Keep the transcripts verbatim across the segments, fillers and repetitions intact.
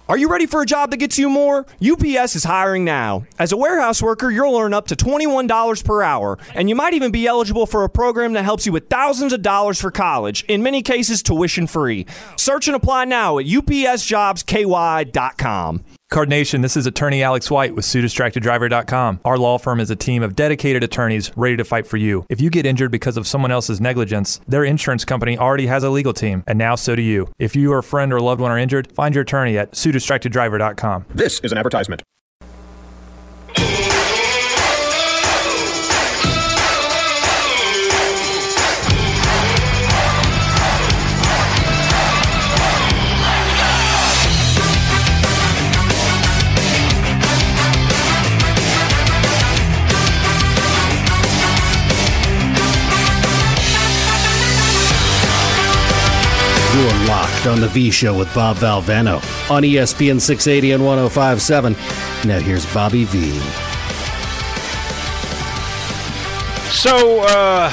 Are you ready for a job that gets you more? U P S is hiring now. As a warehouse worker, you'll earn up to twenty-one dollars per hour, and you might even be eligible for a program that helps you with thousands of dollars for college, in many cases tuition free. Search and apply now at U P S jobs K Y dot com. Card Nation, this is attorney Alex White with Sue Distracted Driver dot com. Our law firm is a team of dedicated attorneys ready to fight for you. If you get injured because of someone else's negligence, their insurance company already has a legal team, and now so do you. If you or a friend or loved one are injured, find your attorney at Sue Distracted Driver dot com. This is an advertisement. You are locked on the V Show with Bob Valvano on E S P N six eighty and one oh five point seven. Now here's Bobby V. So, uh,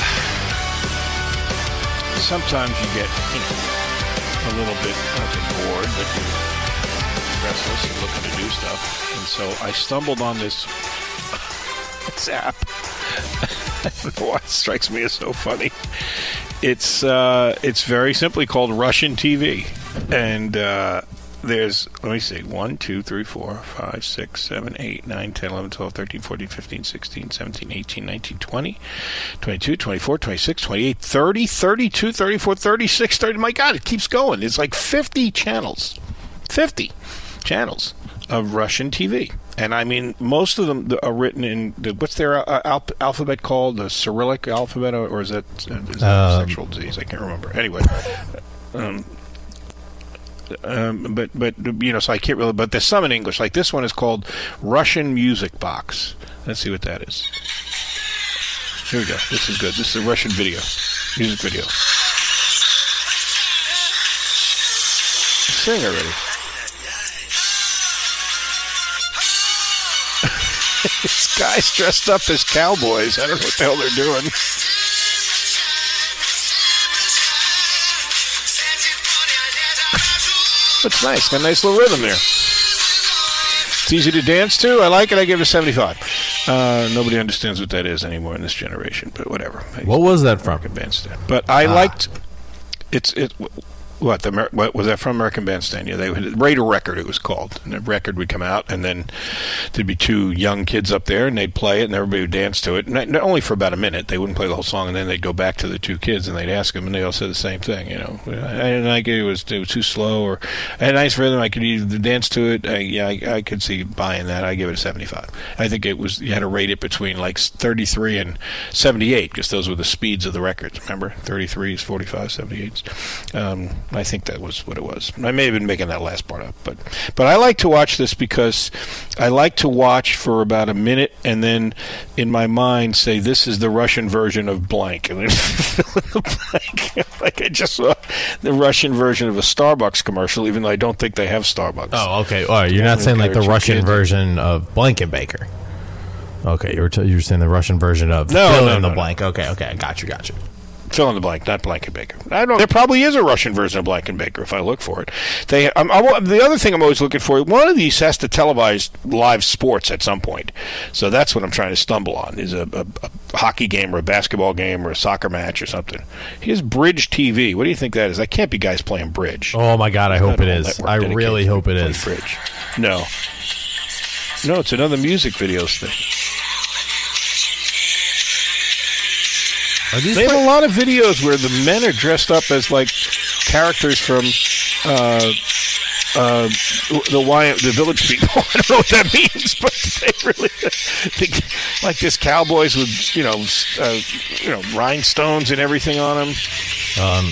sometimes you get, you know, a little bit, I don't think bored, but you're restless and looking to do stuff. And so I stumbled on this, this app. I don't know why it strikes me as so funny. It's uh, it's very simply called Russian T V, and uh, there's, let me see, one, two, three, four, five, six, seven, eight, nine, ten, eleven, twelve, thirteen, fourteen, fifteen, sixteen, seventeen, eighteen, nineteen, twenty, twenty-two, twenty-four, twenty-six, twenty-eight, thirty, thirty-two, thirty-four, thirty-six, thirty. My God, it keeps going. It's like fifty channels, fifty channels of Russian T V. And I mean, most of them are written in the, what's their uh, al- alphabet called? The Cyrillic alphabet, or is that, is that um, a sexual disease? I can't remember. Anyway, um, um, but but you know, so I can't really. But there's some in English. Like this one is called Russian Music Box. Let's see what that is. Here we go. This is good. This is a Russian video, music video. Sing already. These guys dressed up as cowboys. I don't know what the hell they're doing. It's nice. Got a nice little rhythm there. It's easy to dance to. I like it. I give it a seventy-five. Uh, nobody understands what that is anymore in this generation, but whatever. What was that from? Bandstand. But I ah. liked it's it. What the what was that from? American Bandstand? Yeah, they would Raider Record. It was called. And the record would come out, and then there'd be two young kids up there, and they'd play it, and everybody would dance to it. Not, not only for about a minute. They wouldn't play the whole song, and then they'd go back to the two kids, and they'd ask them, and they all said the same thing. You know, I didn't like it. It was it was too slow, or I had a nice rhythm. I could either dance to it. I, yeah, I, I could see buying that. I give it a seventy-five. I think it was you had to rate it between like thirty-three and seventy-eight, because those were the speeds of the records. Remember, thirty-threes, forty-fives, seventy-eights. Um, I think that was what it was. I may have been making that last part up, but but I like to watch this because I like to watch for about a minute and then in my mind say this is the Russian version of blank, and then fill in the blank. Like I just saw the Russian version of a Starbucks commercial, even though I don't think they have Starbucks. Oh, okay. All right, you're not saying like the Russian version of Blankenbaker. Okay, you were t- you were saying the Russian version of no, fill no, in no, the no. blank. Okay, okay, I got you, got you. Fill in the blank, not Blankenbaker. I don't know. There probably is a Russian version of Blankenbaker if I look for it. They, I'm, I'm, the other thing I'm always looking for, one of these has to televise live sports at some point. So that's what I'm trying to stumble on, is a, a, a hockey game or a basketball game or a soccer match or something. Here's Bridge T V. What do you think that is? That can't be guys playing bridge. Oh, my God, I hope it is. I really hope it is. Bridge. No. No, it's another music videos thing. They have a lot of videos where the men are dressed up as like characters from uh, uh, the y- the Village People. I don't know what that means, but they really they, like this cowboys with you know uh, you know rhinestones and everything on them. Um,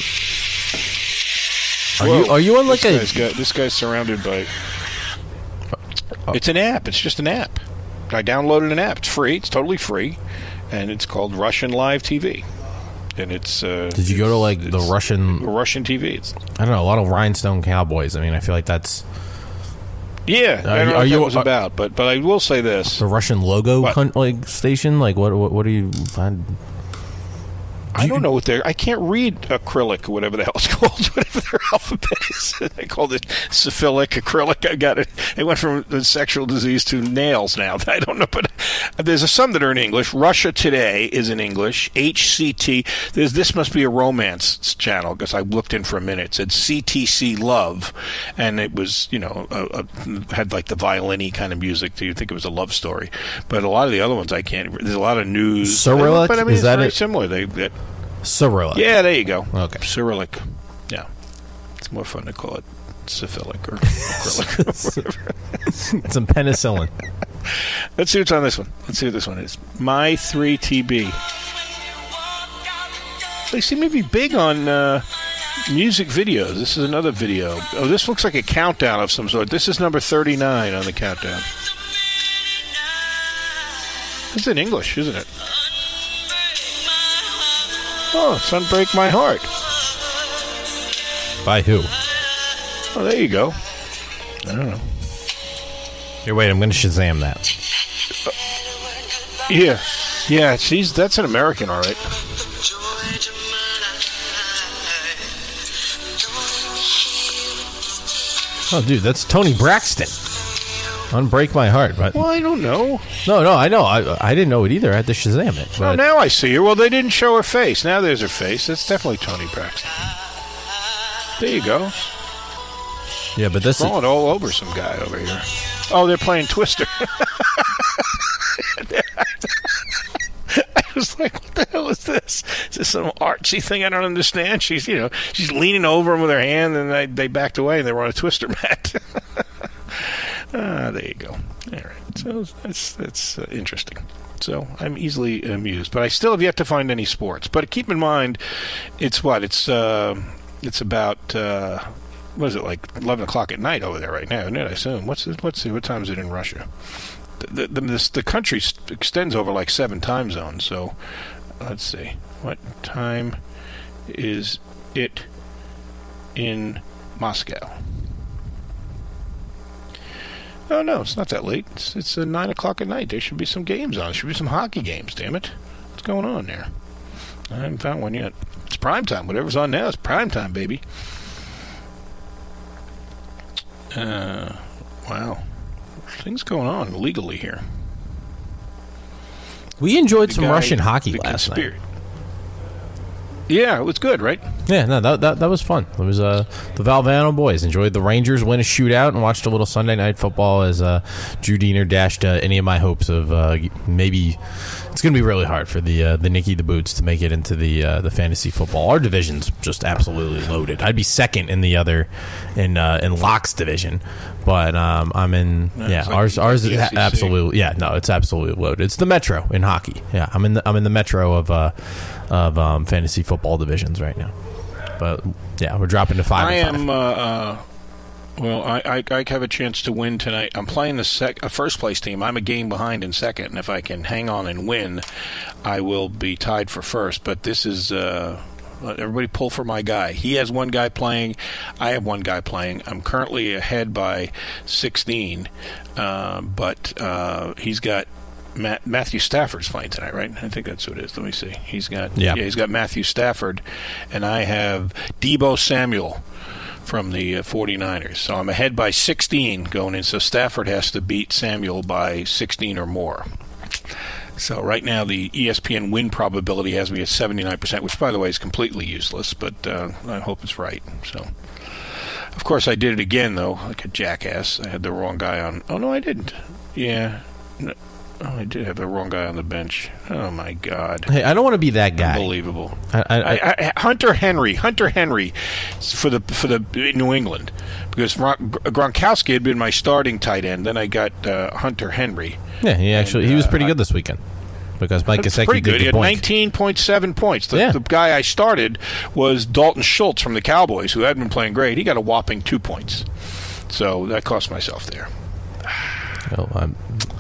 are Whoa, you are you on like this a? Guy's got, this guy's surrounded by. It's an app. It's just an app. I downloaded an app. It's free. It's totally free. And it's called Russian Live T V, and it's. Uh, Did you go to like the Russian Russian T V? It's, I don't know. A lot of rhinestone cowboys. I mean, I feel like that's. Yeah, Are I don't you, know are what you, that was are, about, but but I will say this: the Russian logo con- like station. Like what what what do you find? I don't know what they're. I can't read acrylic or whatever the hell it's called. Whatever their alphabet is, they called it syphilic, acrylic. I got it. It went from the sexual disease to nails. Now I don't know, but there's a, some that are in English. Russia Today is in English. H C T. There's this must be a romance channel because I looked in for a minute. It said C T C Love, and it was you know a, a, had like the violin-y kind of music. Do you think it was a love story? But a lot of the other ones I can't. There's a lot of news. Cyrillic? But I mean, is it's that very it? similar. They. they Cyrillic. Yeah, there you go. Okay. Cyrillic. Yeah. It's more fun to call it syphilic or acrylic or whatever. Some penicillin. Let's see what's on this one. Let's see what this one is. My three T B. They seem to be big on uh, music videos. This is another video. Oh, this looks like a countdown of some sort. This is number thirty-nine on the countdown. It's in English, isn't it? Oh, it's Unbreak My Heart. By who? Oh, there you go. I don't know. Here, wait, I'm going to Shazam that. Uh, yeah. Yeah, she's, that's an American, all right. Oh, dude, that's Tony Braxton. Unbreak My Heart. But well, I don't know. No, no, I know. I I didn't know it either. I had to Shazam it. But oh, now I see her. Well, they didn't show her face. Now there's her face. That's definitely Tony Braxton. There you go. Yeah, but this Throwing is all over some guy over here. Oh, they're playing Twister. I was like, what the hell is this? Is this some artsy thing I don't understand? She's, you know, she's leaning over him with her hand, and they, they backed away, and they were on a Twister mat. Ah, there you go. All right. So that's that's uh, interesting. So I'm easily amused, but I still have yet to find any sports. But keep in mind, it's what it's uh, it's about. Uh, what is it like eleven o'clock at night over there right now? Isn't it? I assume. What's it, what's it, what time is it in Russia? The the, this, the country extends over like seven time zones. So let's see, what time is it in Moscow? Oh, no, it's not that late. It's, it's uh, nine o'clock at night. There should be some games on. There should be some hockey games, damn it. What's going on there? I haven't found one yet. It's prime time. Whatever's on now is prime time, baby. Uh, wow. Things going on legally here. We enjoyed the some guy, Russian hockey the last conspir- night. Yeah, it was good, right? Yeah, no, that that, that was fun. It was uh, the Valvano boys enjoyed the Rangers win a shootout and watched a little Sunday Night Football as uh, Drew Diener dashed uh, any of my hopes of uh, maybe it's going to be really hard for the uh, the Nicky the Boots to make it into the uh, the fantasy football. Our division's just absolutely loaded. I'd be second in the other in uh, in Locke's division, but um, I'm in no, yeah like ours ours is like absolutely yeah no it's absolutely loaded. It's the Metro in hockey. Yeah, I'm in the I'm in the Metro of uh, of um, fantasy football divisions right now. But yeah, we're dropping to five. I and am. five. Uh, uh, well, I, I I have a chance to win tonight. I'm playing the sec, uh, first place team. I'm a game behind in second, and if I can hang on and win, I will be tied for first. But this is. Uh, Everybody pull for my guy. He has one guy playing. I have one guy playing. I'm currently ahead by sixteen, uh, but uh, he's got. Matt, Matthew Stafford's playing tonight, right? I think that's who it is. Let me see. He's got yeah. yeah, he's got Matthew Stafford, and I have Deebo Samuel from the uh, 49ers. So I'm ahead by sixteen going in. So Stafford has to beat Samuel by sixteen or more. So right now the E S P N win probability has me at seventy-nine percent, which, by the way, is completely useless, but uh, I hope it's right. So, of course, I did it again, though, like a jackass. I had the wrong guy on. Oh, no, I didn't. Yeah. No. Oh, I did have the wrong guy on the bench. Oh, my God. Hey, I don't want to be that guy. Unbelievable. I, I, I, I, I, Hunter Henry. Hunter Henry for the for the New England. Because Gronkowski had been my starting tight end. Then I got uh, Hunter Henry. Yeah, he actually and, he was uh, pretty good this weekend. Because Mike That's Gesicki pretty did good. the He had point. nineteen point seven points. The, yeah. the guy I started was Dalton Schultz from the Cowboys, who had been playing great. He got a whopping two points. So that cost myself there. Oh, I'm,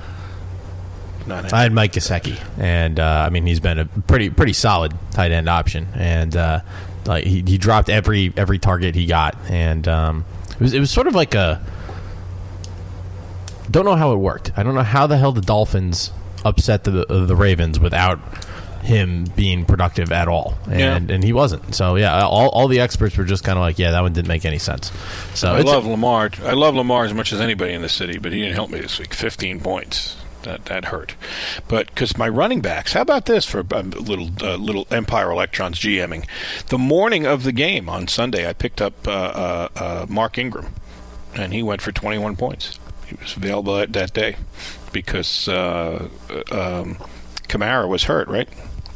Not I had Mike Gesicki, and uh, I mean he's been a pretty pretty solid tight end option, and uh, like he, he dropped every every target he got, and um, it was it was sort of like a don't know how it worked. I don't know how the hell the Dolphins upset the the Ravens without him being productive at all, and Yeah. and he wasn't. So yeah, all, all the experts were just kind of like, yeah, that one didn't make any sense. So I it's love Lamar. I love Lamar as much as anybody in the city, but he didn't help me this week. fifteen points. That that hurt. But because my running backs, how about this for a little uh, little Empire Electrons GMing? The morning of the game on Sunday, I picked up uh, uh, uh, Mark Ingram, and he went for twenty-one points. He was available that, that day because uh, um, Kamara was hurt, right?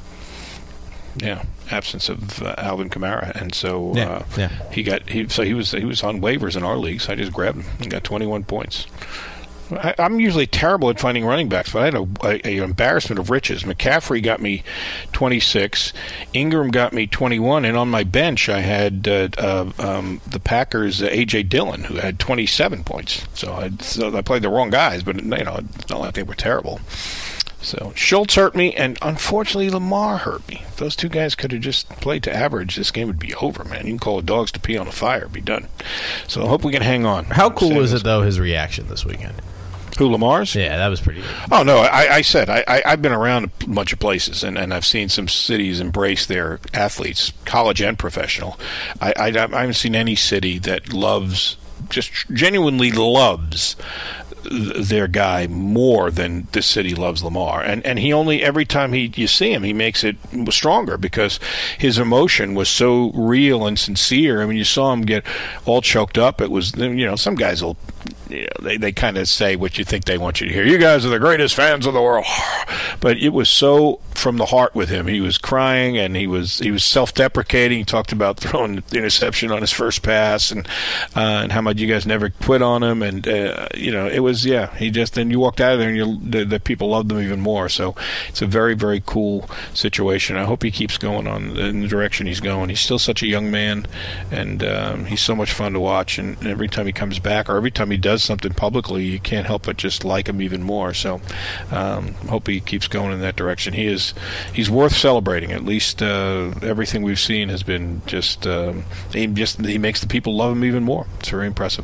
Yeah, absence of uh, Alvin Kamara, and so Yeah, uh, yeah. he got he so he was he was on waivers in our league. So I just grabbed him. He got twenty-one points. I, I'm usually terrible at finding running backs, but I had a, a, a embarrassment of riches. McCaffrey got me twenty-six, Ingram got me twenty-one, and on my bench I had uh, uh, um, the Packers' uh, A J Dillon, who had twenty-seven points. So I, so I played the wrong guys, but you know, it's not like they were terrible. So Schultz hurt me, and unfortunately Lamar hurt me. If those two guys could have just played to average, this game would be over, man. You can call dogs to pee on a fire, be done. So I hope we can hang on. How cool was it though, his reaction this weekend? Who, Lamar's? Yeah, that was pretty good. Oh, no, I, I said, I, I, I've been around a bunch of places, and, and I've seen some cities embrace their athletes, college and professional. I, I, I haven't seen any city that loves, just genuinely loves their guy more than this city loves Lamar. And and he only, every time he you see him, he makes it stronger because his emotion was so real and sincere. I mean, you saw him get all choked up. It was, you know, some guys will, you know, they, they kind of say what you think they want you to hear. You guys are the greatest fans of the world. But it was so from the heart with him. He was crying, and he was he was self-deprecating. He talked about throwing the interception on his first pass, and uh, and how much you guys never quit on him. And, uh, you know, it was, yeah, he just, then you walked out of there, and you, the, the people loved him even more. So it's a very, very cool situation. I hope he keeps going on in the direction he's going. He's still such a young man, and um, he's so much fun to watch. And every time he comes back, or every time he does something publicly, you can't help but just like him even more. So um, hope he keeps going in that direction. He is he's worth celebrating. At least uh, everything we've seen has been just um, he just he makes the people love him even more. It's very impressive.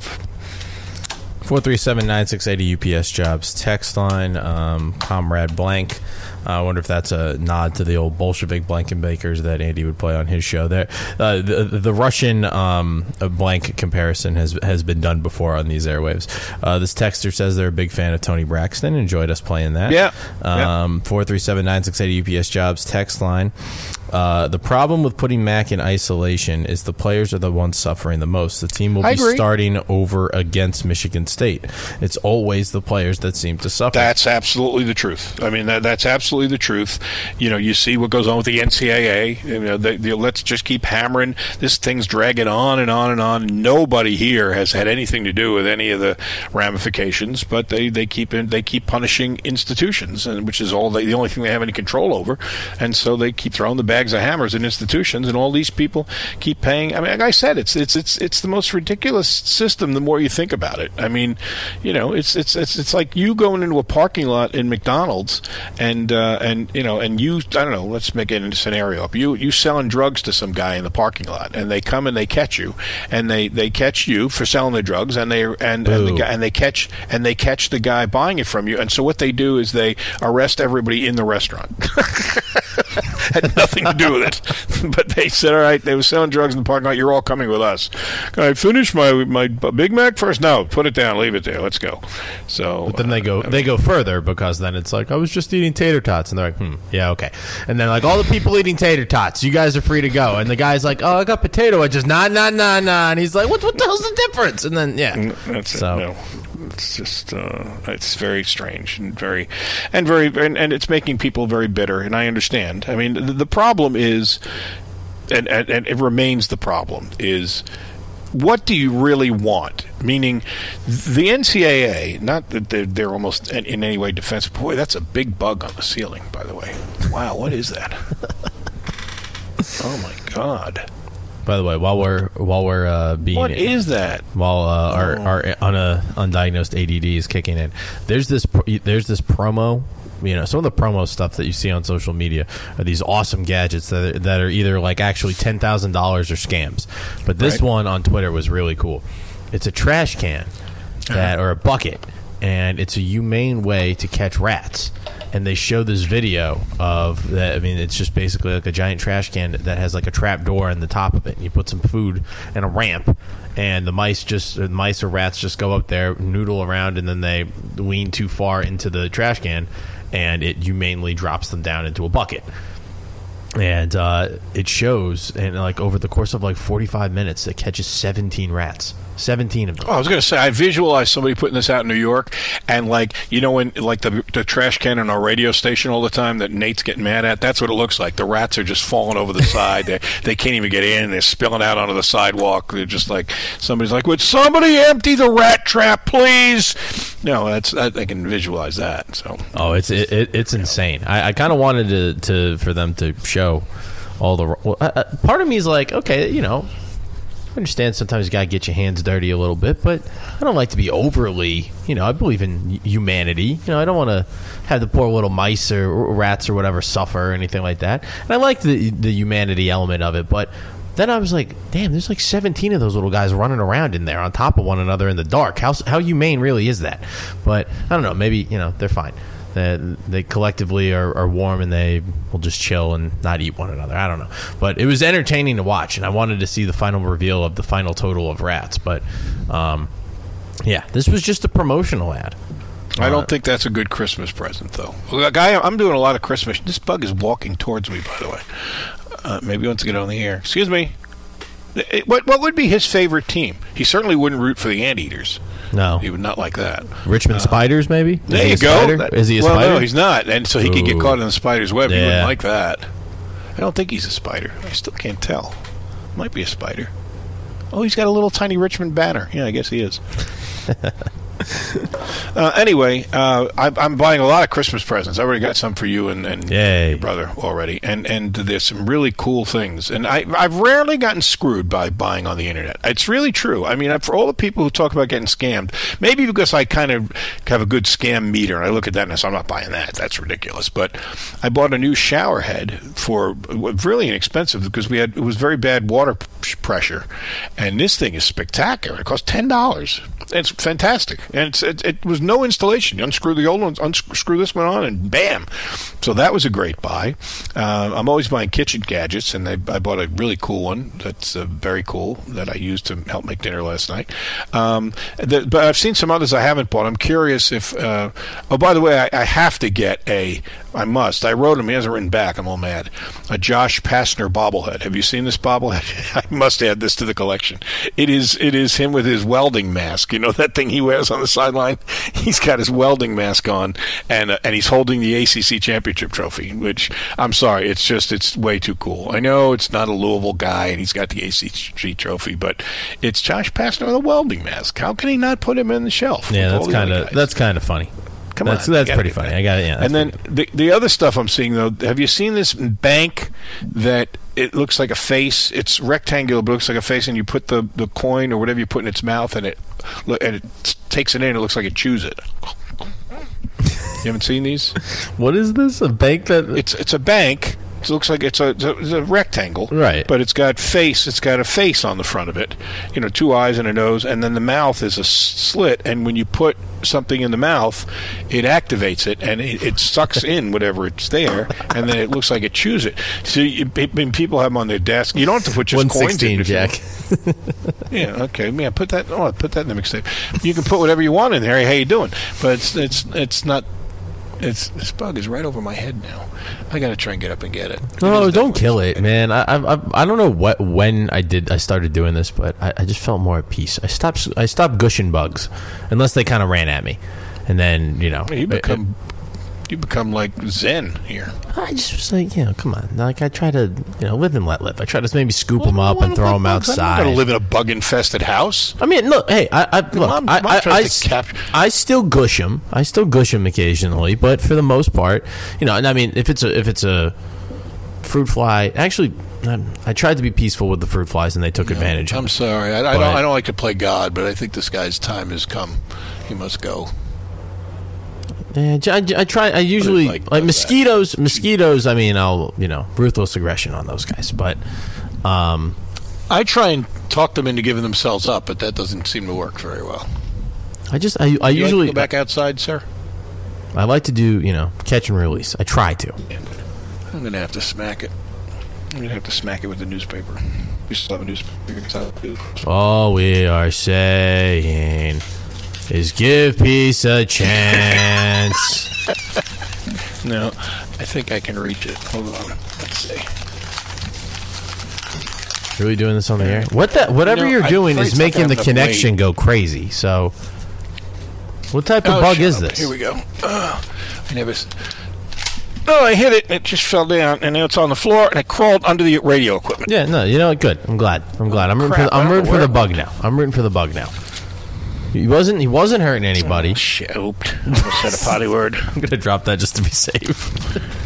four three seven, nine six eight zero U P S Jobs text line, um, Comrade Blank. Uh, I wonder if that's a nod to the old Bolshevik Blankenbakers that Andy would play on his show. There, uh, the the Russian um, blank comparison has has been done before on these airwaves. Uh, this texter says they're a big fan of Tony Braxton. Enjoyed us playing that. Yeah. Um, four three seven, nine six eight U P S Jobs text line. Uh, the problem with putting Mac in isolation is the players are the ones suffering the most. The team will I be agree. starting over against Michigan State. It's always the players that seem to suffer. That's absolutely the truth. I mean, that, that's absolutely the truth. You know, you see what goes on with the N C double A. You know, they, they, let's just keep hammering. This thing's dragging on and on and on. Nobody here has had anything to do with any of the ramifications, but they, they keep in, they keep punishing institutions, and which is all they, the only thing they have any control over. And so they keep throwing the bags of hammers in institutions, and all these people keep paying. I mean, like I said, it's it's it's it's the most ridiculous system. The more you think about it, I mean, you know, it's it's it's it's like you going into a parking lot in McDonald's, and uh, and you know, and you, I don't know, let's make it a scenario up. You you selling drugs to some guy in the parking lot, and they come and they catch you, and they, they catch you for selling the drugs, and they and and, the guy, and they catch and they catch the guy buying it from you. And so what they do is they arrest everybody in the restaurant. Had nothing to do with it, but they said, all right, they were selling drugs in the parking lot, you're all coming with us. Can I finish my my Big Mac first? No, put it down, leave it there, let's go. So But then they go uh, I mean, they go further, because then it's like, I was just eating tater tots, and they're like, hmm, yeah, okay. And then like, all the people eating tater tots, you guys are free to go. And the guy's like, oh, I got potato wedges, nah, nah, nah, nah. And he's like, what what the hell's the difference? And then yeah, that's so. it. No. It's just uh, it's very strange and very and very and, and it's making people very bitter, and I understand. I mean, the, the problem is, and, and and it remains the problem is, what do you really want? Meaning, the N C double A, not that they're, they're almost in, in any way defensive. Boy, that's a big bug on the ceiling, by the way. Wow, what is that? Oh my God. By the way, while we're while we're uh, being What is that? while uh, our, Oh. our un, uh, undiagnosed A D D is kicking in, there's this pr- there's this promo. You know, some of the promo stuff that you see on social media are these awesome gadgets that are, that are either like actually ten thousand dollars or scams. But this Right. one on Twitter was really cool. It's a trash can that or a bucket, and it's a humane way to catch rats. And they show this video of that. I mean, it's just basically like a giant trash can that has like a trap door in the top of it. And you put some food and a ramp, and the mice just the mice or rats just go up there, noodle around, and then they lean too far into the trash can, and it humanely drops them down into a bucket. And uh, it shows, and like over the course of like forty-five minutes, it catches seventeen rats. seventeen of them. Oh, I was going to say, I visualized somebody putting this out in New York, and like, you know, when like the the trash can on our radio station all the time that Nate's getting mad at, that's what it looks like. The rats are just falling over the side. They they can't even get in. They're spilling out onto the sidewalk. They're just like, somebody's like, would somebody empty the rat trap, please? No, that's I, I can visualize that. So oh, it's it, it, it's insane. I, I kind of wanted to, to for them to show all the. Well, uh, part of me is like, okay, you know. I understand sometimes you got to get your hands dirty a little bit, but I don't like to be overly, you know, I believe in humanity. You know, I don't want to have the poor little mice or, or rats or whatever suffer or anything like that. And I like the the humanity element of it, but then I was like, damn, there's like seventeen of those little guys running around in there on top of one another in the dark. How, how humane really is that? But I don't know, maybe, you know, they're fine. They, they collectively are, are warm, and they will just chill and not eat one another. I don't know. But it was entertaining to watch, and I wanted to see the final reveal of the final total of rats. But, um, yeah, this was just a promotional ad. I don't uh, think that's a good Christmas present, though. Well, guy, I'm doing a lot of Christmas. This bug is walking towards me, by the way. Uh, maybe he wants to get on the air. Excuse me. What, what would be his favorite team? He certainly wouldn't root for the Anteaters. No. He would not like that. Richmond uh, Spiders, maybe? There is you go. That, is he a well, spider? No, he's not. And so he Ooh. could get caught in the spider's web. Yeah. He wouldn't like that. I don't think he's a spider. I still can't tell. Might be a spider. Oh, he's got a little tiny Richmond banner. Yeah, I guess he is. uh, anyway, uh, I, I'm buying a lot of Christmas presents. I already got some for you and, and your brother already, and and there's some really cool things. And I I've rarely gotten screwed by buying on the internet. It's really true. I mean, for all the people who talk about getting scammed, maybe because I kind of have a good scam meter, and I look at that and I say, I'm not buying that. That's ridiculous. But I bought a new shower head for really inexpensive because we had it was very bad water pressure, and this thing is spectacular. It cost ten dollars. It's fantastic. And it's, it, it was no installation. You unscrew the old one, unscrew this one on, and bam. So that was a great buy. Uh, I'm always buying kitchen gadgets, and I, I bought a really cool one that's uh, very cool that I used to help make dinner last night. Um, the, but I've seen some others I haven't bought. I'm curious if... Uh, oh, by the way, I, I have to get a... I must. I wrote him. He hasn't written back. I'm all mad. A Josh Pastner bobblehead. Have you seen this bobblehead? I must add this to the collection. It is It is him with his welding mask. You know that thing he wears on the sideline? He's got his welding mask on, and uh, and he's holding the A C C championship trophy, which, I'm sorry, it's just, it's way too cool. I know it's not a Louisville guy, and he's got the A C C trophy, but it's Josh Pastner with a welding mask. How can he not put him in the shelf? Yeah, that's kind of that's kind of funny. Come that's, on, that's pretty funny. That. I got it. Yeah. And then the the other stuff I'm seeing though, have you seen this bank that it looks like a face? It's rectangular, but it looks like a face, and you put the, the coin or whatever you put in its mouth, and it and it takes it in. It looks like it chews it. You haven't seen these? What is this? A bank that it's it's a bank. It looks like it's a, it's a, it's a rectangle, right? But it's got face. It's got a face on the front of it. You know, two eyes and a nose, and then the mouth is a slit. And when you put something in the mouth, it activates it, and it, it sucks in whatever it's there, and then it looks like it chews it. So you, when people have them on their desk, you don't have to put just coins in. Jack. Yeah, okay, man. Put that. Oh, put that in the mixtape. You can put whatever you want in there. Hey, how you doing? But it's it's it's not. It's this bug is right over my head now. I gotta try and get up and get it. No, it don't kill it, man. I, I I don't know what when I did I started doing this, but I, I just felt more at peace. I stopped I stopped gushing bugs, unless they kind of ran at me, and then you know you become it, you become like Zen here. I just was like, you know, come on, like I try to you know live and let live. I try to maybe scoop well, them up and throw them outside. I'm not gonna live in a bug infested house. I mean, look, hey, I, I look, Mom, I, Mom I, I, I, I still gush them. I still gush them occasionally, but for the most part, you know, and I mean, if it's a if it's a fruit fly, actually. I, I tried to be peaceful with the fruit flies, and they took no, advantage of it. I'm sorry. I, I, don't, I don't like to play God, but I think this guy's time has come. He must go. Yeah, I, I try. I usually like, like mosquitoes. That. Mosquitoes. I mean, I'll you know ruthless aggression on those guys, but um, I try and talk them into giving themselves up, but that doesn't seem to work very well. I just I, I you usually like to go back outside, sir. I like to do you know catch and release. I try to. I'm gonna have to smack it. I'm gonna have to smack it with the newspaper. We still have a newspaper. All we are saying is give peace a chance. No, I think I can reach it. Hold on. Let's see. Really doing this on the air? What that? Whatever No, you're I'm doing afraid is it's not making gonna the have connection weight. go crazy. So, what type of Oh, bug shut is up. this? Here we go. Uh, I never. s- Oh, I hit it and it just fell down, and now it's on the floor, and it crawled under the radio equipment. Yeah, no, you know what? Good. I'm glad. I'm glad. I'm rooting Crap, for. The, I'm I don't rooting know for the where- bug now. I'm rooting for the bug now. He wasn't. He wasn't hurting anybody. Oh, shit. Ooped. Almost said a potty word. I'm gonna drop that just to be safe.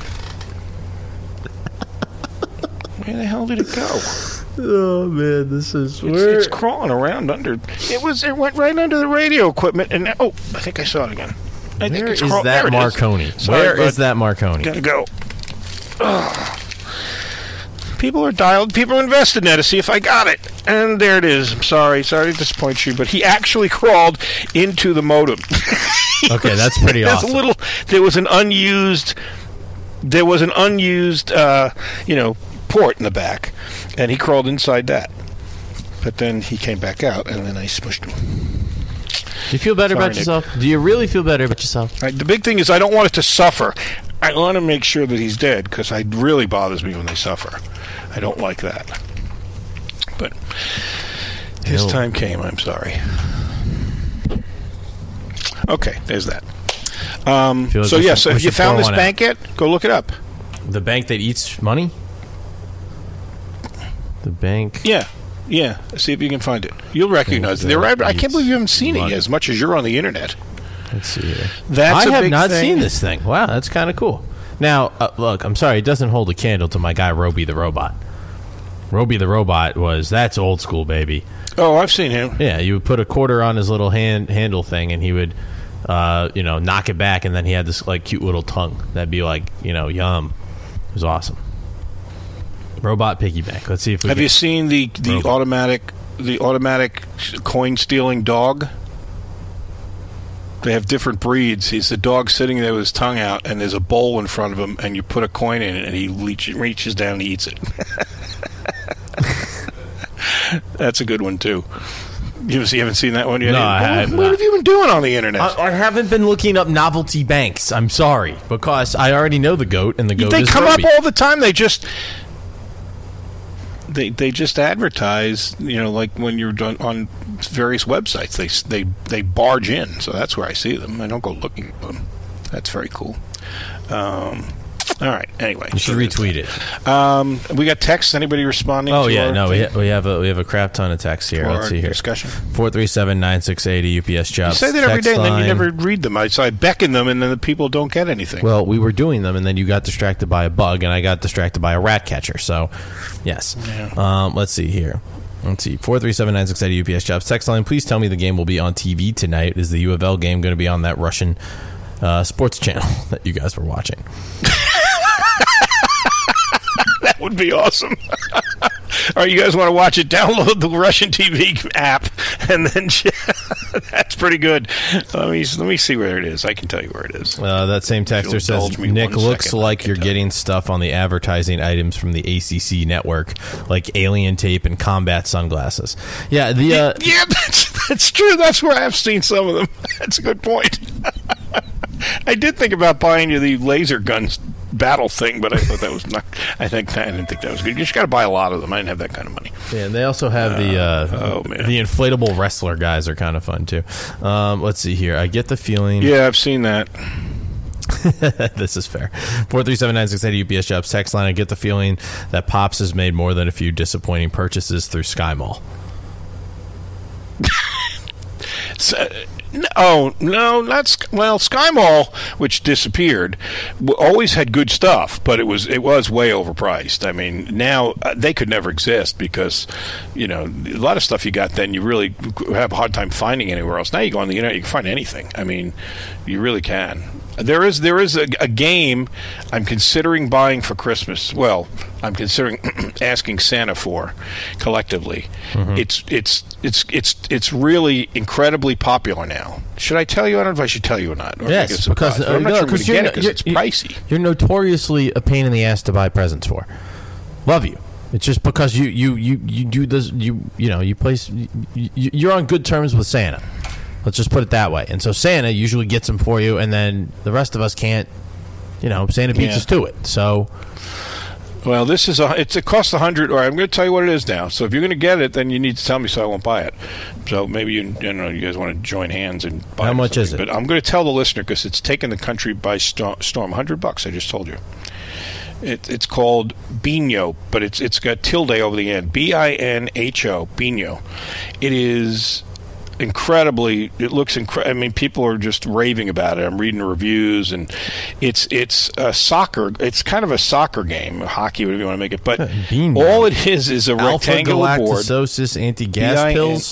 Where the hell did it go? Oh man, this is It's, it's crawling around under. It was. It went right under the radio equipment, and now, oh, I think I saw it again. I think Where it's is crawl- that there it is. Marconi? Sorry, Where is bud. that Marconi? Gotta go. Ugh. People are dialed. People are invested now to see if I got it, and there it is. I'm sorry, sorry to disappoint you, but he actually crawled into the modem. Okay, that's pretty There's awesome. a little. There was an unused. There was an unused. Uh, you know, port in the back, and he crawled inside that. But then he came back out, and then I smushed him. Do you feel better Sorry, about Nick. yourself? Do you really feel better about yourself? Right, the big thing is I don't want it to suffer. I want to make sure that he's dead because it really bothers me when they suffer. I don't like that. But his Ew. time came. I'm sorry. Okay, there's that. Um, Feel like so we yes, should- we if you should pour found this one out. bank yet, go look it up. The bank that eats money? The bank. Yeah, yeah. See if you can find it. You'll recognize it. They're right. I can't believe you haven't seen it Money. yet, as much as you're on the internet. Let's see here. That's I a have big not thing. seen this thing. Wow, that's kind of cool. Now, uh, look, I'm sorry, it doesn't hold a candle to my guy Roby the Robot. Roby the Robot was that's old school, baby. Oh, I've seen him. Yeah, you would put a quarter on his little hand handle thing, and he would, uh, you know, knock it back, and then he had this like cute little tongue that'd be like, you know, yum. It was awesome. Robot piggy bank. Let's see if we Have can. you seen the the Robot. automatic the automatic coin stealing dog? They have different breeds. He's the dog sitting there with his tongue out, and there's a bowl in front of him, and you put a coin in it, and he leach, reaches down and eats it. That's a good one too. You haven't seen that one yet? No, I what, have what not. have you been doing on the internet? I, I haven't been looking up novelty banks. I'm sorry, because I already know the goat, and the goat they is come Roby. up all the time. They just they they just advertise, you know, like when you're done on various websites. They they they barge in, so that's where I see them. I don't go looking for them. That's very cool. Um, all right. Anyway, You should so there's retweet it. that. Um, we got texts. Anybody responding? Oh to yeah, our no, we, thing? ha- we have a we have a crap ton of texts here. Or Let's our see here. discussion. Four three seven nine six eight U P S You jobs. say that every Text day, and then you line. never read them. I, so I beckon them, and then the people don't get anything. Well, we were doing them, and then you got distracted by a bug, and I got distracted by a rat catcher. So, yes. Yeah. Um, let's see here. Let's see. four three seven nine six eight U P S jobs. Text line, please tell me the game will be on T V tonight. Is the U of L game going to be on that Russian uh, sports channel that you guys were watching? That would be awesome. All right, you guys want to watch it? Download the Russian T V app, and then that's pretty good. Let me let me see where it is. I can tell you where it is. Uh, that same texter You'll says, indulge me Nick, one looks second, I like can you're tell. getting stuff on the advertising items from the A C C network, like alien tape and combat sunglasses. Yeah, the uh, Yeah, that's, that's true. That's where I've seen some of them. That's a good point. I did think about buying you the laser guns battle thing, but I thought that was not. I think I didn't think that was good. You just got to buy a lot of them. I didn't have that kind of money. yeah, and they also have the uh, oh, man. the inflatable wrestler guys are kind of fun too. Um, let's see here. I get the feeling. Yeah, I've seen that. This is fair. Four three seven nine six eight U P S jobs text line. I get the feeling that Pops has made more than a few disappointing purchases through Sky Mall. So, no, oh no, not Sk- well. Sky Mall, which disappeared, w- always had good stuff, but it was it was way overpriced. I mean, now uh, they could never exist because, you know, a lot of stuff you got then you really have a hard time finding anywhere else. Now you go on the internet, you can find anything. I mean, you really can. There is there is a, a game I'm considering buying for Christmas. Well, I'm considering asking Santa for collectively. Mm-hmm. It's it's it's it's it's really incredibly popular now. Should I tell you? I don't know if I should tell you or not. Or yes, because uh, I'm not no, sure I'm going to get it because you're, it's pricey. You're notoriously a pain in the ass to buy presents for. Love you. It's just because you you, you, you do this. You you know you place. You, you're on good terms with Santa. Let's just put it that way. And so Santa usually gets them for you, and then the rest of us can't. You know, Santa beats yeah. us to it. So. Well, this is a, it's it costs a hundred. Or I'm going to tell you what it is now. So if you're going to get it, then you need to tell me so I won't buy it. So maybe you, you know you guys want to join hands and buy. How much is it? But I'm going to tell the listener because it's taken the country by storm. Hundred bucks. I just told you. It, it's called Binho, but it's it's got tilde over the end. B I N H O. Binho. It is. Incredibly, it looks incredible. I mean, people are just raving about it. I'm reading the reviews, and it's it's a soccer. It's kind of a soccer game, hockey, whatever you want to make it. But all it is is a rectangular board. Alpha-galactosis anti-gas pills.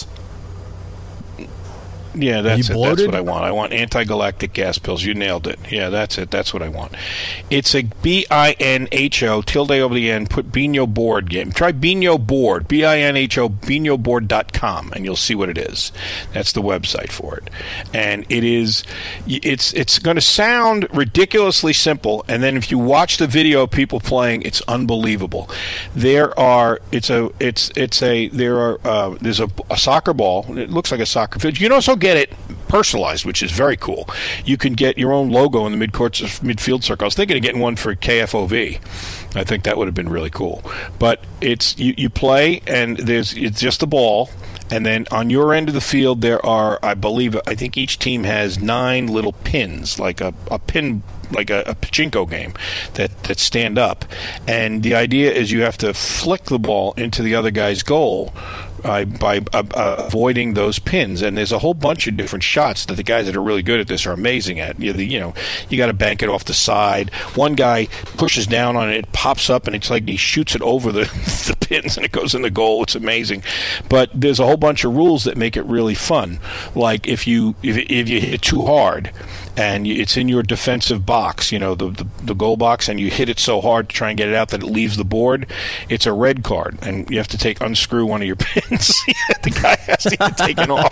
Yeah, that's it. That's what I want. I want anti-galactic gas pills. You nailed it. Yeah, that's it. That's what I want. It's a B I N H O, tilde over the end, put Binho board game. Try Binho board, B I N H O, binho board dot com, and you'll see what it is. That's the website for it. And it is, it's it's going to sound ridiculously simple, and then if you watch the video of people playing, it's unbelievable. There are, it's a, it's, it's a, there are, uh, there's a, a soccer ball. It looks like a soccer field. You can also get it personalized, which is very cool. You can get your own logo in the mid-court, midfield circle. I was thinking of getting one for K F O V. I think that would have been really cool. But it's you, you play, and there's it's just a ball, and then on your end of the field there are, I believe, I think each team has nine little pins, like a, a pin, like a, a pachinko game that, that stand up. And the idea is you have to flick the ball into the other guy's goal Uh, by uh, uh, avoiding those pins, and there's a whole bunch of different shots that the guys that are really good at this are amazing at. You, the, you know, you got to bank it off the side. One guy pushes down on it, it pops up, and it's like he shoots it over the, the pins, and it goes in the goal. It's amazing. But there's a whole bunch of rules that make it really fun. Like if you if, if you hit it too hard, and it's in your defensive box, you know, the, the the goal box, and you hit it so hard to try and get it out that it leaves the board, it's a red card, and you have to take unscrew one of your pins. The guy has to get taken off.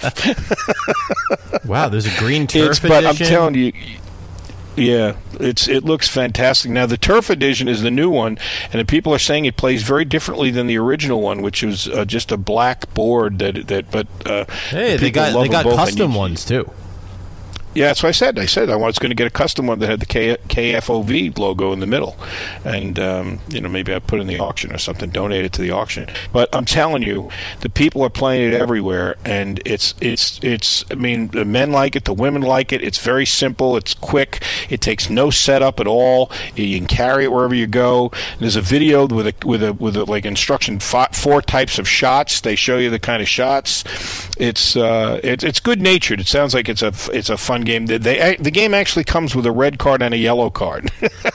Wow, there's a green turf it's, edition. But I'm telling you, yeah, it's it looks fantastic. Now the turf edition is the new one, and the people are saying it plays very differently than the original one, which was uh, just a black board. That that, but uh, hey, they got they got custom you, ones too. Yeah, that's what I said. I said I was going to get a custom one that had the K- KFOV logo in the middle, and um, you know, maybe I put it in the auction or something, donate it to the auction. But I'm telling you, the people are playing it everywhere, and it's it's it's. I mean, the men like it, the women like it. It's very simple. It's quick. It takes no setup at all. You can carry it wherever you go. There's a video with a with a with a like instruction five, four types of shots. They show you the kind of shots. It's uh, it's it's good natured. It sounds like it's a it's a fun game. They, they, the game actually comes with a red card and a yellow card.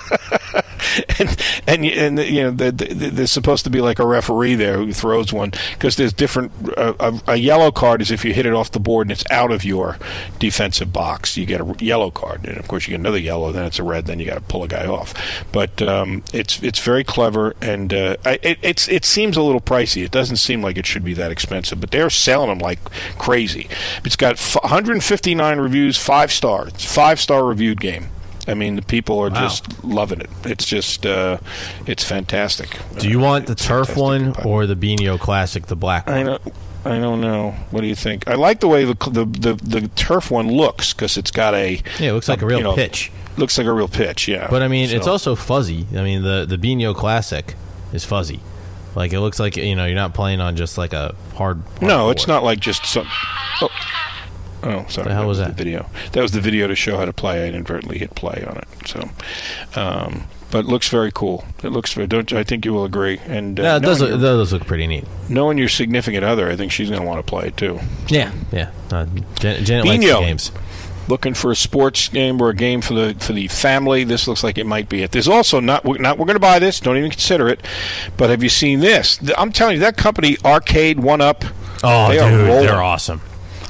and, and and you know the, the, there's supposed to be like a referee there who throws one, because there's different. Uh, a, a yellow card is if you hit it off the board and it's out of your defensive box, you get a yellow card, and of course you get another yellow, then it's a red, then you got to pull a guy off. But um, it's it's very clever, and uh, it it's it seems a little pricey. It doesn't seem like it should be that expensive, but they're selling them like crazy. It's got one hundred fifty-nine reviews, five stars, five star reviewed game. I mean, the people are wow. just loving it. It's just, uh, it's fantastic. Do you want the it's turf one or the Binho Classic, the black one? I don't, I don't know. What do you think? I like the way the the, the, the turf one looks, because it's got a... Yeah, it looks like a, a real you know, pitch. Looks like a real pitch, yeah. But, I mean, so. it's also fuzzy. I mean, the, the Binho Classic is fuzzy. Like, it looks like, you know, you're not playing on just like a hard... hard no, board. It's not like just some... Oh. Oh, sorry. The hell that was was that? The video. That was the video to show how to play. I inadvertently hit play on it. So, um, but it looks very cool. It looks very. Don't I think you will agree? And uh, yeah, it does. Look, it does look pretty neat. Knowing your significant other, I think she's going to want to play it too. Yeah, yeah. Uh, Jan- Janet likes the games. Looking for a sports game or a game for the for the family. This looks like it might be it. There's also not we're not we're going to buy this. Don't even consider it. But have you seen this? I'm telling you, that company Arcade One Up. Oh, they dude, are rolling. they're awesome.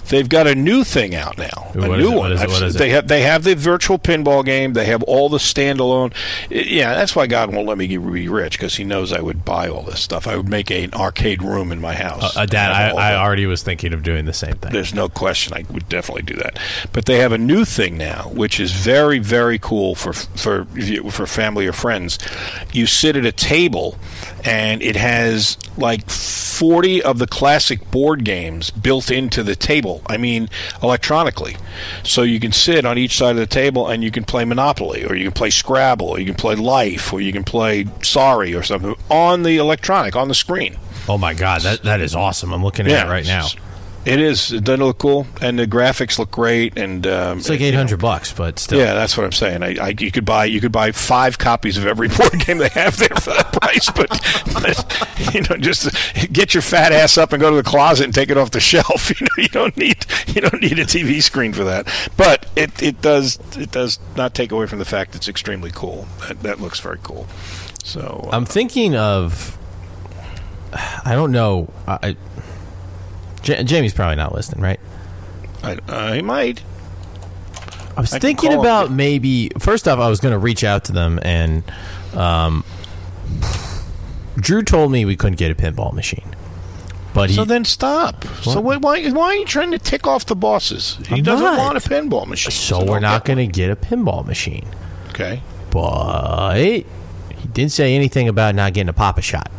they've got a new thing out now. Ooh, a what new is it? one. What is it? What is they it? have they have the virtual pinball game. They have all the standalone. Yeah, that's why God won't let me get be rich, because He knows I would buy all this stuff. I would make a, an arcade room in my house. Uh, Dad, I, I already was thinking of doing the same thing. There's no question. I would definitely do that. But they have a new thing now, which is very, very cool for for for family or friends. You sit at a table, and it has like forty of the classic board games built into the table. I mean, electronically. So you can sit on each side of the table, and you can play Monopoly, or you can play Scrabble, or you can play Life, or you can play Sorry or something on the electronic, on the screen. Oh, my God. That That is awesome. I'm looking at Yeah, it right now. It is. It doesn't look cool, and the graphics look great. And um, It's like eight hundred bucks, but still. Yeah, that's what I'm saying. I, I, you could buy you could buy five copies of every board game they have there for that price. But, but you know, just get your fat ass up and go to the closet and take it off the shelf. You know, you don't need you don't need a T V screen for that. But it, it does it does not take away from the fact it's extremely cool. That that looks very cool. So uh, I'm thinking of. I don't know. I, J- Jamie's probably not listening, right? I, I might. I was I can thinking call about him. maybe. First off, I was going to reach out to them, and um, Drew told me we couldn't get a pinball machine. But he, So then stop. So why, why why are you trying to tick off the bosses? He I'm doesn't not. want a pinball machine. so we're don't not get going to get a pinball machine. one. Okay. But he didn't say anything about not getting a Papa Shot.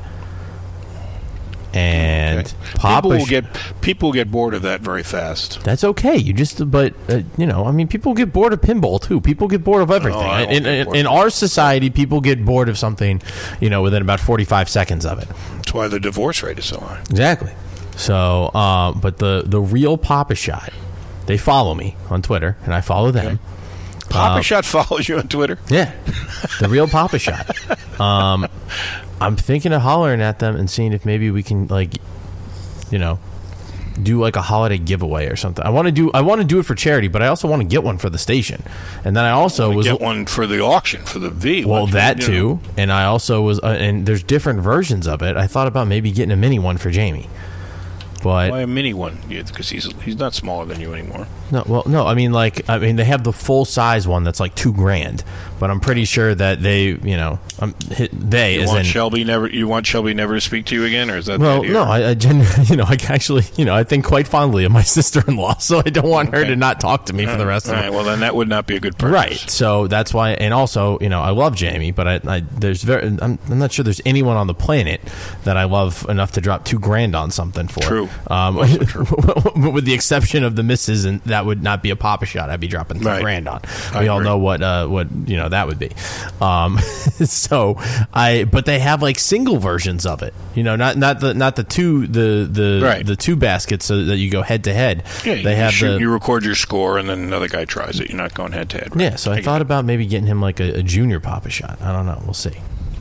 And Okay. Papa people will Sh- get people will get bored of that very fast. That's okay. You just, but uh, you know, I mean, people get bored of pinball too. People get bored of everything. Oh, I won't in get in, bored in of our society, people get bored of something, you know, within about forty-five seconds of it. That's why the divorce rate is so high. Exactly. So, um, but the the real Papa Shot, they follow me on Twitter, and I follow them. Papa Uh, Shot follows you on Twitter. Yeah, the real Papa Shot. Um, I'm thinking of hollering at them and seeing if maybe we can, like, you know, do like a holiday giveaway or something. I want to do I want to do it for charity, but I also want to get one for the station. And then I also was Get one for the auction for the V. well What- that you too. know. And I also was uh, and there's different versions of it. I thought about maybe getting a mini one for Jamie. But Why a mini one? Because he's he's not smaller than you anymore. no, well, no. I mean, like, I mean, they have the full size one that's like two grand. But I'm pretty sure that they, you know, um, hit, they You as want in Shelby never? You want Shelby never to speak to you again, or is that? the well, idea? no, I, I gen- you know, I actually, you know, I think quite fondly of my sister-in-law, so I don't want her Okay. to not talk to me for the rest All of right. it. Well, then that would not be a good purchase. Right. So that's why, and also, you know, I love Jamie, but I, I there's very, I'm, I'm not sure there's anyone on the planet that I love enough to drop two grand on something for. True. Um, Also true. with the exception of the missus, and that would not be a Papa Shot. I'd be dropping two Right. grand on. I We all agree. know what, uh, what you know that would be. Um, so I, but they have like single versions of it. You know, not not the not the two the the Right. the two baskets so that you go head to head. Yeah, you They have shoot, the you record your score, and then another guy tries it. You're not going head to head. yeah. So I get thought it. about maybe getting him like a, a junior Papa Shot. I don't know. We'll see.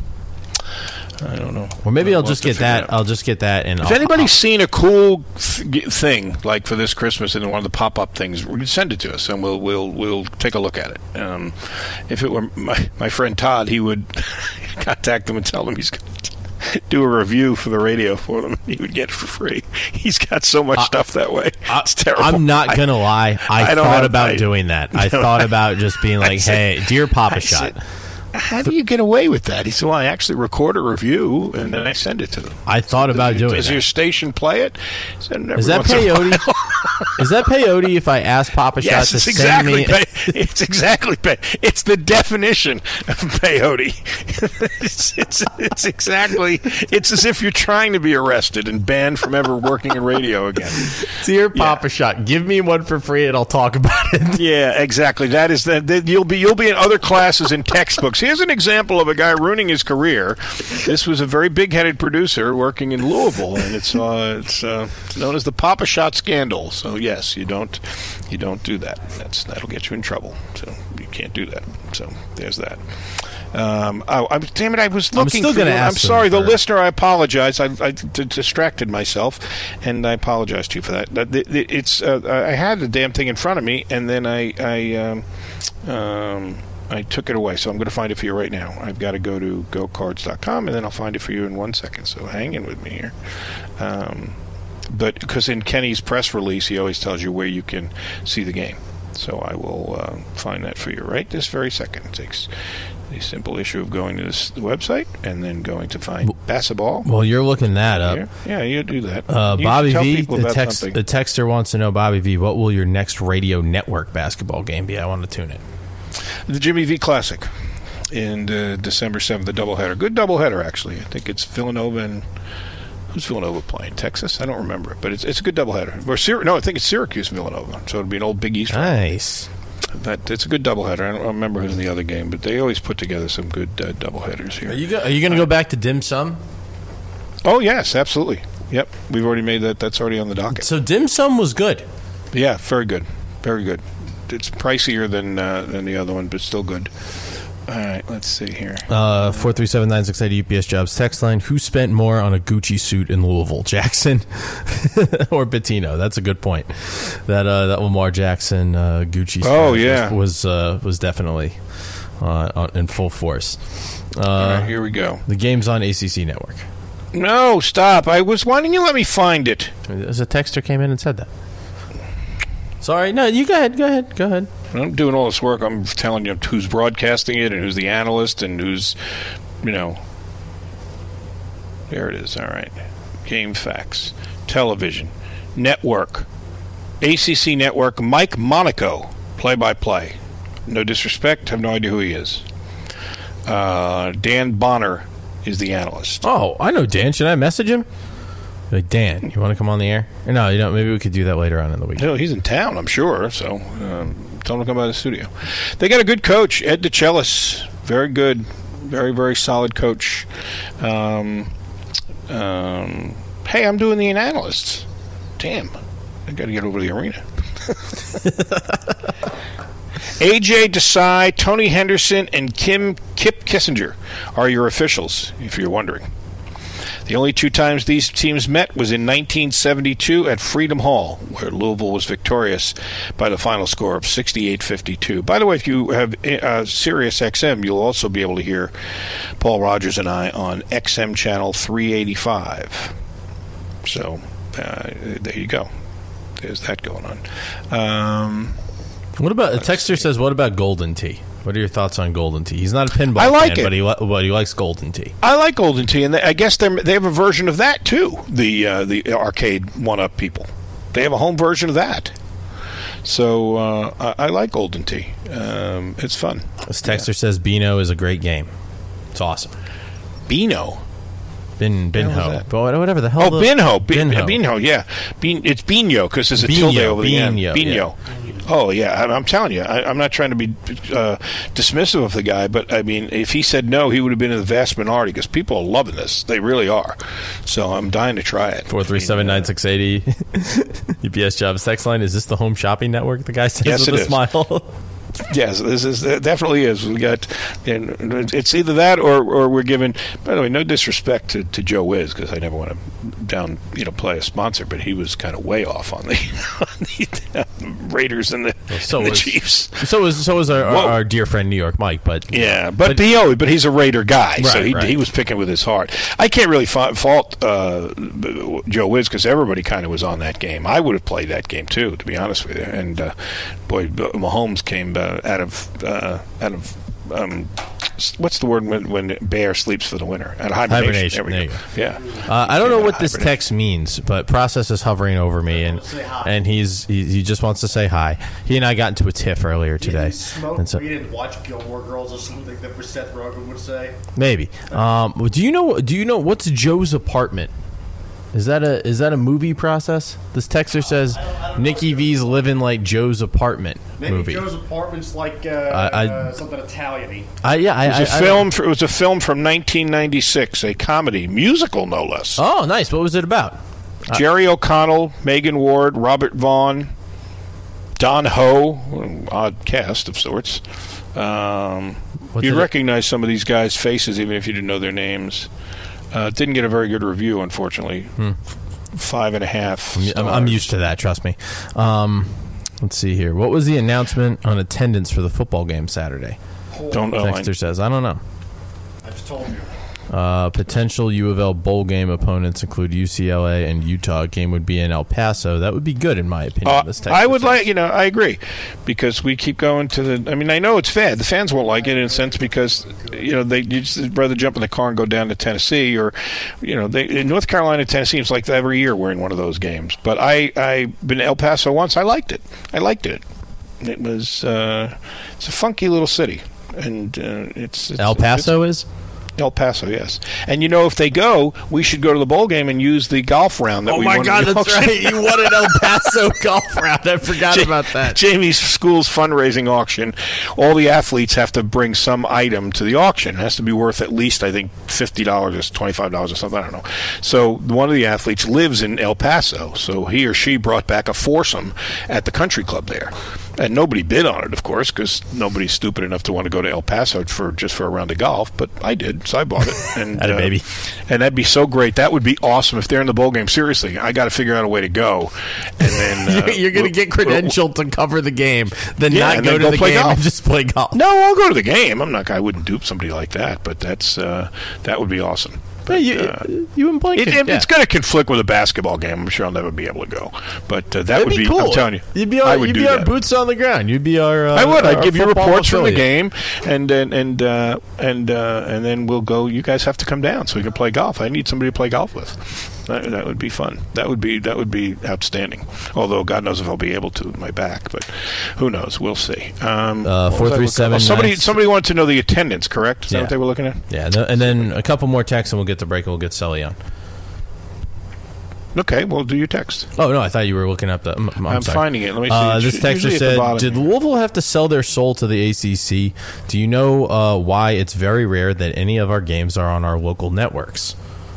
I don't know. Or maybe We'll I'll have just to get figure it that. out. I'll just get that. And If I'll, anybody's seen a cool th- thing like for this Christmas in one of the pop-up things, send it to us and we'll we'll we'll take a look at it. Um, if it were my my friend Todd, he would contact them and tell them he's going to do a review for the radio for them. He would get it for free. He's got so much stuff that way. It's terrible. I'm not gonna lie. I, I don't thought have- about I- doing that. I No. thought about just being like, said- "Hey, dear Papa I Shot." said, how do you get away with that? He said, well, I actually record a review and then I send it to them. I thought about Does, doing does that. your station play it? He said, every Is that once in a peyote? while. Is that peyote if I ask Papa Yes, Shot it's to send exactly me? pay, it's exactly pay, it's the definition of peyote. it's, it's it's exactly it's as if you're trying to be arrested and banned from ever working in radio again. Dear Papa Shot, give me one for free and I'll talk about it. Yeah, exactly. That is that. that You'll be you'll be in other classes in textbooks. Here's an example of a guy ruining his career. This was a very big-headed producer working in Louisville, and it's uh, it's uh, known as the Papa Shot scandal. So yes, you don't you don't do that. That's that'll get you in trouble. So you can't do that. So there's that. Um, oh, I'm, damn it! I was looking. still for gonna you. ask I'm them sorry, the for- listener. I apologize. I, I d- distracted myself, and I apologize to you for that. That- that- It's uh, I had the damn thing in front of me, and then I I um, um, I took it away. So I'm going to find it for you right now. I've got to go to go cards dot com, and then I'll find it for you in one second. So hang in with me here. Um, but because in Kenny's press release, he always tells you where you can see the game. So I will uh, find that for you right this very second. It takes the simple issue of going to this website and then going to find basketball. Well, you're looking that up. Here. Yeah, you do that. Uh, you Bobby tell V, people the, about text, something. the texter wants to know, Bobby V, what will your next radio network basketball game be? I want to tune in. The Jimmy V Classic in uh, December seventh, the doubleheader. Good doubleheader, actually. I think it's Villanova and who's Villanova playing? Texas? I don't remember, but it's it's a good doubleheader. Or Syr- no, I think it's Syracuse and Villanova. So it'll be an old Big East. Nice. That it's a good doubleheader. I don't remember who's in the other game, but they always put together some good uh, doubleheaders here. Are you go- are you going to go back to dim sum? Oh yes, absolutely. Yep, we've already made that. That's already on the docket. So dim sum was good. Yeah, very good, very good. It's pricier than uh, than the other one, but still good. All right, let's see here. Uh, four three seven nine six eight U P S Jobs text line. Who spent more on a Gucci suit in Louisville, Jackson or Bettino? That's a good point. That uh, that Lamar Jackson uh, Gucci suit oh, yeah. was was, uh, was definitely uh, in full force. Uh, All right, here we go. The game's on A C C Network. No, stop. I was. Why didn't you let me find it? As a texter came in and said that. Sorry, no, you go ahead, go ahead, go ahead. I'm doing all this work. I'm telling you who's broadcasting it and who's the analyst and who's, you know. There it is. All right. Game facts. Television. Network. A C C Network. Mike Monaco. Play-by-play. No disrespect. Have no idea who he is. Uh, Dan Bonner is the analyst. Oh, I know Dan. Should I message him? Like, Dan, you want to come on the air? Or no, you know, maybe we could do that later on in the week. No, he's in town, I'm sure. So um, tell him to come by the studio. They got a good coach, Ed DeChellis. Very good, very very solid coach. Um, um, hey, I'm doing the analysts. Damn, I got to get over to the arena. A J Desai, Tony Henderson, and Kim Kip Kissinger are your officials, if you're wondering. The only two times these teams met was in nineteen seventy-two at Freedom Hall, where Louisville was victorious by the final score of sixty-eight fifty-two. By the way, if you have uh, Sirius X M, you'll also be able to hear Paul Rogers and I on X M channel three eighty-five. So uh, there you go. There's that going on. Um, what about, a texter says, what about Golden Tee? What are your thoughts on Golden Tee? He's not a pinball I like fan, it. but he, li- but he likes Golden Tee. I like Golden Tee, and they, I guess they're, they have a version of that, too, the uh, the arcade one-up people. They have a home version of that. So uh, I, I like Golden Tee. Um, it's fun. This texter yeah. says Beano is a great game. It's awesome. Beano? Bin Binho, but whatever the hell. Oh, the, Binho, Binho, Binho, yeah. Bean, it's Bino because there's a Bino, tilde over the end. Bino, Bino. Yeah. Oh yeah, I, I'm telling you, I, I'm not trying to be uh, dismissive of the guy, but I mean, if he said no, he would have been in the vast minority because people are loving this. They really are. So I'm dying to try it. Four three seven nine six eighty U P S Jobs text line. Is this the home shopping network? The guy says yes, with it a is. smile. Yes, this is it definitely is. We got, and it's either that or, or we're giving. By the way, no disrespect to, to Joe Wiz because I never want to down you know play a sponsor, but he was kind of way off on the, on the uh, Raiders and the, so and the was, Chiefs. So was so was our, our, our dear friend New York Mike, but yeah, but but, he, but he's a Raider guy, right, so he right. he was picking with his heart. I can't really fa- fault uh, Joe Wiz because everybody kind of was on that game. I would have played that game too, to be honest with you. And uh, boy, Mahomes came uh, out of. Uh, out of um, what's the word when, when bear sleeps for the winter? Out of hibernation. Hibernation. There we go. There you Yeah. Uh, I don't know what this text means, but Process is hovering over me, and and he's he, he just wants to say hi. He and I got into a tiff earlier today. You smoke, and so, you didn't watch Gilmore Girls or something that Seth Rogen would say. Maybe. Um, do you know? Do you know what's Joe's apartment? Is that a is that a movie Process? This texter says I don't, I don't Nikki V's living like Joe's apartment Maybe movie. Joe's apartment's like uh, I, I, uh, something Italian-y. I, yeah, I, It was a I, film. I, For, it was a film from nineteen ninety-six, a comedy musical, no less. Oh, nice. What was it about? Jerry O'Connell, Megan Ward, Robert Vaughn, Don Ho, odd cast of sorts. Um, you'd recognize some of these guys' faces even if you didn't know their names. Uh, didn't get a very good review, unfortunately. Hmm. Five and a half. I'm, I'm used to that. Trust me. Um, let's see here. What was the announcement on attendance for the football game Saturday? Don't know. Texter says, I don't know. I just told you. Uh, potential U of L bowl game opponents include U C L A and Utah. Game would be in El Paso. That would be good, in my opinion. Uh, this I would like, you know, I agree, because we keep going to the. I mean, I know it's fair. The fans won't like it in a sense because, you know, they you just rather jump in the car and go down to Tennessee, or, you know, they, in North Carolina, Tennessee. It's like every year we're in one of those games. But I I've been to El Paso once. I liked it. I liked it. It was uh, it's a funky little city, and uh, it's, it's El Paso it's, is. El Paso, yes. And, you know, if they go, we should go to the bowl game and use the golf round that oh we my won. God, that's right. You won an El Paso golf round. I forgot Ja- about that. Jamie's school's fundraising auction. All the athletes have to bring some item to the auction. It has to be worth at least, I think, fifty dollars or twenty-five dollars or something. I don't know. So one of the athletes lives in El Paso. So he or she brought back a foursome at the country club there. And nobody bid on it, of course, because nobody's stupid enough to want to go to El Paso for just for a round of golf. But I did, so I bought it. And, Atta uh, baby. And that'd be so great. That would be awesome if they're in the bowl game. Seriously, I got to figure out a way to go. And then uh, You're going to get credentialed to cover the game, then Yeah, not and go then to go the play game golf. and just play golf. No, I'll go to the game. I'm not. I wouldn't dupe somebody like that. But that's uh, that would be awesome. Yeah, But, you, uh, you and Blake. It, could- it, yeah. It's going to conflict with a basketball game. I'm sure I'll never be able to go. But uh, that That'd would be be. cool. I'm telling you, You'd be I our, would you'd do be our that. boots on the ground. You'd be our. Uh, I would. I'd our give you football reports from the affiliate. game, and and and uh, and uh, and then we'll go. You guys have to come down so we can play golf. I need somebody to play golf with. That, that would be fun. That would be that would be outstanding. Although God knows if I'll be able to with my back, but who knows? We'll see. Um, Uh, what was I four three looking- seven oh, somebody nine- somebody wanted to know the attendance. Correct? Is that Yeah. what they were looking at? Yeah, no- and then a couple more texts, and we'll get the break, and we'll get Sully on. Okay, well, do your text. Oh no, I thought you were looking up the. I'm, I'm I'm sorry. finding it. Let me see. Uh, It's this texter usually at the said, bottom "Did here. Louisville have to sell their soul to the A C C? Do you know uh, why it's very rare that any of our games are on our local networks?"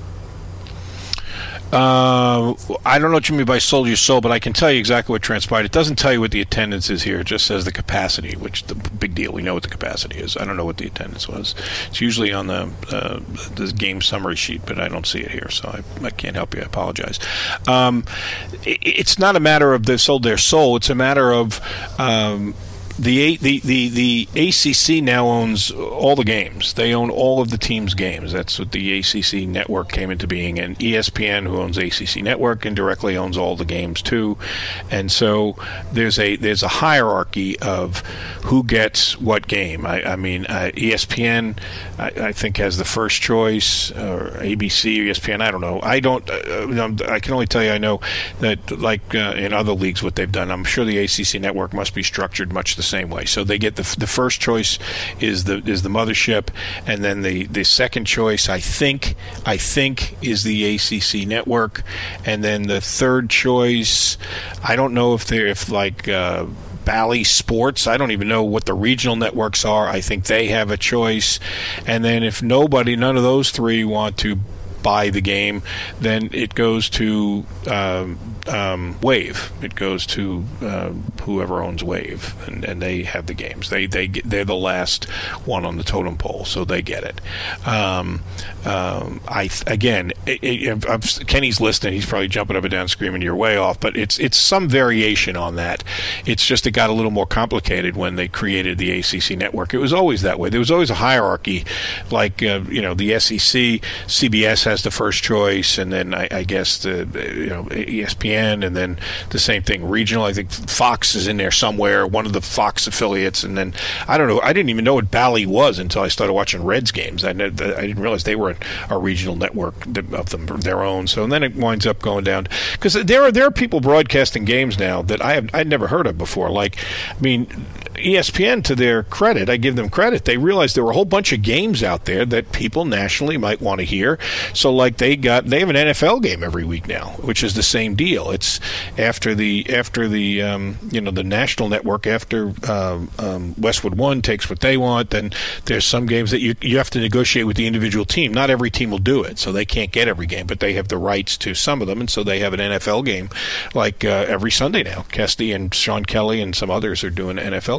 Uh, I don't know what you mean by sold your soul, but I can tell you exactly what transpired. It doesn't tell you what the attendance is here. It just says the capacity, which the big deal. We know what the capacity is. I don't know what the attendance was. It's usually on the uh, the game summary sheet, but I don't see it here, so I, I can't help you. I apologize. Um, it, it's not a matter of they sold their soul. It's a matter of um, The, the the the A C C now owns all the games. They own all of the teams' games. That's what the A C C network came into being. And E S P N, who owns A C C Network, indirectly owns all the games too. And so there's a there's a hierarchy of who gets what game. I, I mean, uh, E S P N, I, I think, has the first choice, or A B C or E S P N. I don't know. I don't. Uh, I can only tell you I know that, like uh, in other leagues, what they've done. I'm sure the A C C Network must be structured much the same way. So they get the the first choice is the is the mothership, and then the, the second choice I think I think is the A C C Network, and then the third choice I don't know if they're if like uh, Bally Sports. I don't even know what the regional networks are. I think they have a choice, and then if nobody, none of those three want to buy the game, then it goes to um, um, Wave. It goes to uh, whoever owns Wave, and, and they have the games. They they get, they're the last one on the totem pole, so they get it. Um, um, I again, it, it, I'm, Kenny's listening. He's probably jumping up and down, screaming, "You're way off!" But it's it's some variation on that. It's just it got a little more complicated when they created the A C C network. It was always that way. There was always a hierarchy, like uh, you know the S E C, C B S has the first choice, and then I, I guess the, the you know E S P N, and then the same thing regional. I think Fox is in there somewhere, one of the Fox affiliates, and then I don't know. I didn't even know what Bally was until I started watching Reds games. I, I didn't realize they were a regional network of them their own. So and then it winds up going down because there are there are people broadcasting games now that I have I'd never heard of before. Like I mean. E S P N, to their credit, I give them credit, they realized there were a whole bunch of games out there that people nationally might want to hear. So, like, they got they have an N F L game every week now, which is the same deal. It's after the after the um, you know the national network, after um, um, Westwood One takes what they want, then there's some games that you you have to negotiate with the individual team. Not every team will do it, so they can't get every game, but they have the rights to some of them, and so they have an N F L game like uh, every Sunday now. Kesty and Sean Kelly and some others are doing N F L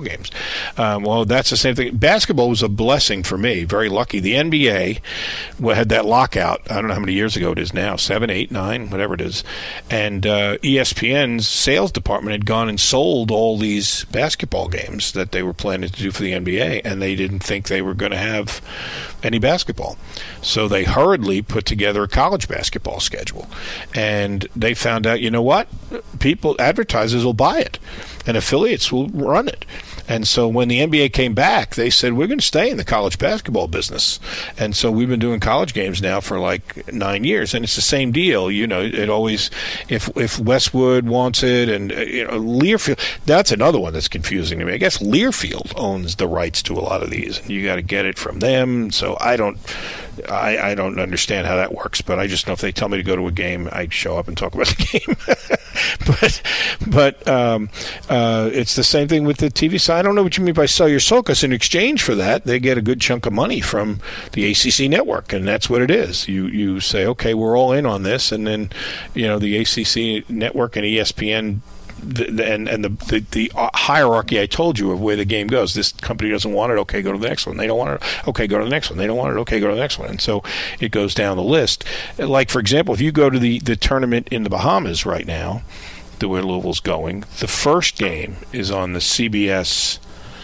games. Um, well, that's the same thing. Basketball was a blessing for me, very lucky. The N B A had that lockout, I don't know how many years ago it is now, seven, eight, nine, whatever it is. And uh, E S P N's sales department had gone and sold all these basketball games that they were planning to do for the N B A, and they didn't think they were going to have any basketball. So they hurriedly put together a college basketball schedule. And they found out, you know what? People, advertisers will buy it, and affiliates will run it. And so when the N B A came back, they said, we're going to stay in the college basketball business. And so we've been doing college games now for like nine years. And it's the same deal. You know, it always, if if Westwood wants it, and, uh, you know, Learfield, that's another one that's confusing to me. I guess Learfield owns the rights to a lot of these, and you got to get it from them. So I don't, I, I don't understand how that works. But I just know if they tell me to go to a game, I show up and talk about the game. but but um, uh, it's the same thing with the T V side. I don't know what you mean by sell your soul, because in exchange for that, they get a good chunk of money from the A C C network, and that's what it is. You you say, okay, we're all in on this, and then, you know, the A C C network and E S P N, the, the, and and the, the the hierarchy I told you of where the game goes. This company doesn't want it, okay, go to the next one. They don't want it, okay, go to the next one. They don't want it, okay, go to the next one. And so it goes down the list. Like, for example, if you go to the, the tournament in the Bahamas right now, the where Louisville's going, the first game is on the C B S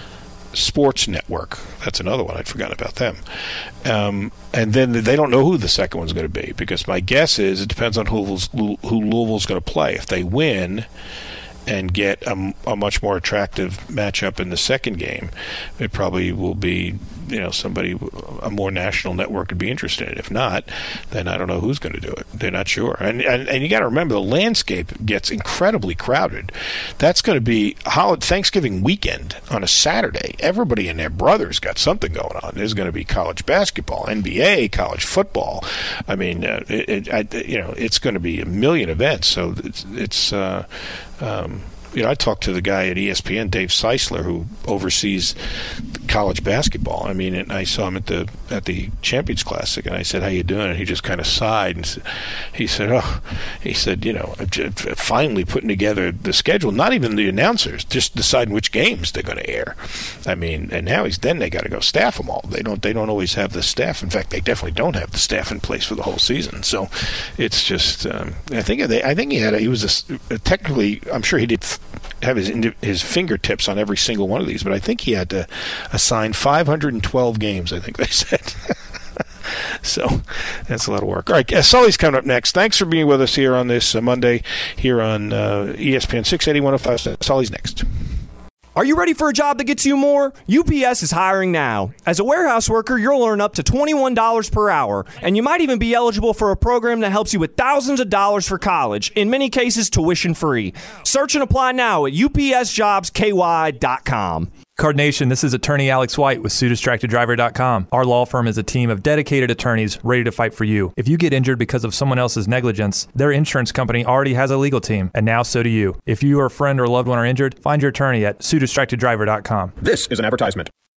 Sports Network. That's another one. I'd forgotten about them. Um, and then they don't know who the second one's going to be, because my guess is it depends on who Louisville's, who Louisville's going to play. If they win and get a, a much more attractive matchup in the second game, it probably will be, you know, somebody, a more national network would be interested in it. If not, then I don't know who's going to do it. They're not sure. And and, and you got to remember, the landscape gets incredibly crowded. That's going to be holiday, Thanksgiving weekend on a Saturday. Everybody and their brothers got something going on. There's going to be college basketball, N B A, college football. I mean, uh, it, it, I, you know, it's going to be a million events. So it's, it's uh, um, you know, I talked to the guy at E S P N, Dave Seisler, who oversees college basketball. I mean, and I saw him at the at the Champions Classic, and I said, "How you doing?" And he just kind of sighed, and he said, "Oh," he said, "You know, finally putting together the schedule. Not even the announcers, just deciding which games they're going to air." I mean, and now he's then they got to go staff them all. They don't they don't always have the staff. In fact, they definitely don't have the staff in place for the whole season. So it's just, um, I think they, I think he had a, he was a, technically, I'm sure he did have his his fingertips on every single one of these, but I think he had to assign five hundred twelve games, I think they said. So that's a lot of work. All right, uh, Sully's coming up next. Thanks for being with us here on this uh, Monday here on uh, E S P N six eighty, one oh five. Sully's next. Are you ready for a job that gets you more? U P S is hiring now. As a warehouse worker, you'll earn up to twenty-one dollars per hour, and you might even be eligible for a program that helps you with thousands of dollars for college, in many cases tuition free. Search and apply now at U P S jobs K Y dot com. Card Nation, this is attorney Alex White with sue distracted driver dot com. Our law firm is a team of dedicated attorneys ready to fight for you. If you get injured because of someone else's negligence, their insurance company already has a legal team, and now so do you. If you or a friend or loved one are injured, find your attorney at sue distracted driver dot com. This is an advertisement.